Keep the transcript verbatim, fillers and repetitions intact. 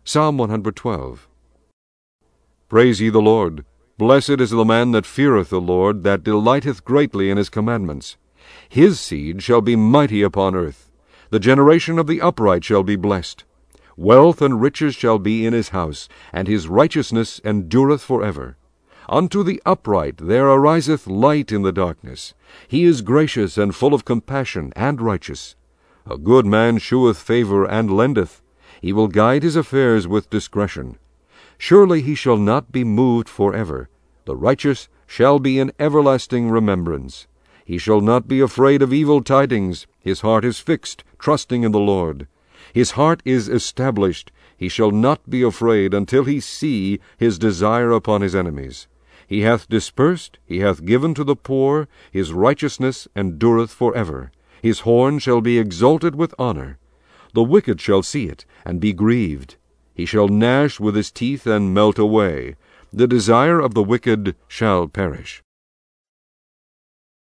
Psalm one hundred twelve. Praise ye the Lord. Blessed is the man that feareth the Lord, that delighteth greatly in his commandments. His seed shall be mighty upon earth. The generation of the upright shall be blessed. Wealth and riches shall be in his house, and his righteousness endureth for ever. Unto the upright there ariseth light in the darkness. He is gracious and full of compassion and righteous. A good man sheweth favour and lendeth. He will guide his affairs with discretion. Surely he shall not be moved for ever. The righteous shall be in everlasting remembrance. He shall not be afraid of evil tidings. His heart is fixed, trusting in the Lord. His heart is established. He shall not be afraid until he see his desire upon his enemies. He hath dispersed, he hath given to the poor, his righteousness endureth for ever. His horn shall be exalted with honor. The wicked shall see it, and be grieved. He shall gnash with his teeth, and melt away. The desire of the wicked shall perish.